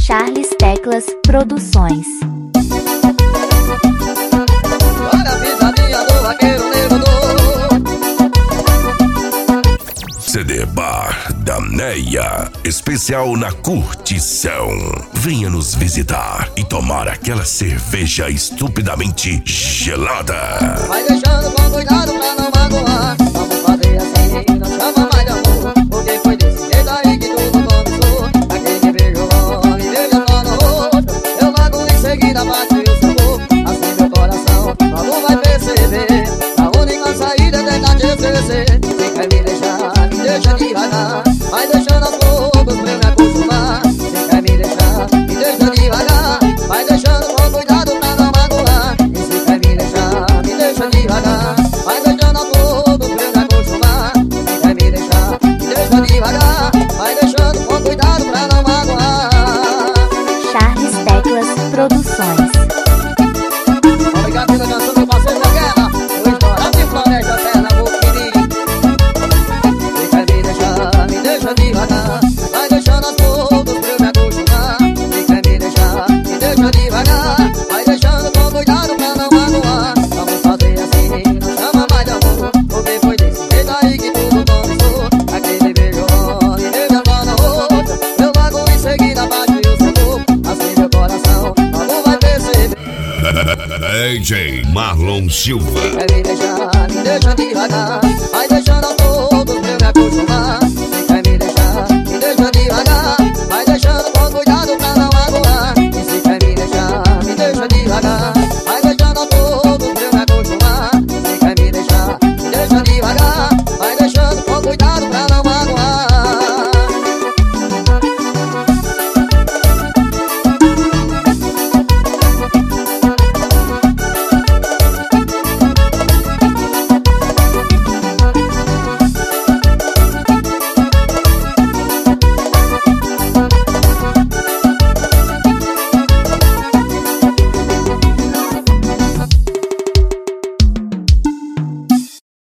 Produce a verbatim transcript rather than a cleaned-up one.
Charles Teclas Produções. Olha a pisadinha do vaqueiro negro do C D Bar da Neia, especial na curtição. Venha nos visitar e tomar aquela cerveja estupidamente gelada. Vai deixando com cuidado pra não magoar. Vamos fazer assim, não chama mais de amor, porque foi desse jeito aí que tudo começou. Aquele beijo bom me beija só no rosto, eu logo em seguida bati o sabor. Assim meu coração logo vai perceber, a única saída é tentar te esquecer. Se quer me deixar, me deixa devagar, vai deixando aos poucos pra eu me acostumar. Se quer me deixar, me deixa devagar, vai deixando com cuidado pra não magoar. E se quer me deixar, me deixa devagar, vai deixando aos poucos pra eu me acostumar. Se quer me deixar, me deixa devagar, vai deixando com cuidado pra não magoar. Charles Teclas Produções. Obrigado pela canção, meu parceiro da guerra, o estourado de Floresta, Pernambuco, querido. Se quer me deixar, me deixa devagar, vai deixando aos poucos pra eu me acostumar. Se quer me deixar, me deixa devagar, vai deixando com cuidado pra não magoar. Vamos fazer assim, não chama mais de amor, porque foi desse jeito aí que tudo começou. Aquele beijo bom me beija só no rosto, eu logo em seguida bati o sabor. Assim meu coração logo vai perceber. D J Marlon Silva. Quer me deixar, me deixa devagar, vai deixando aos poucos pra eu me acostumar.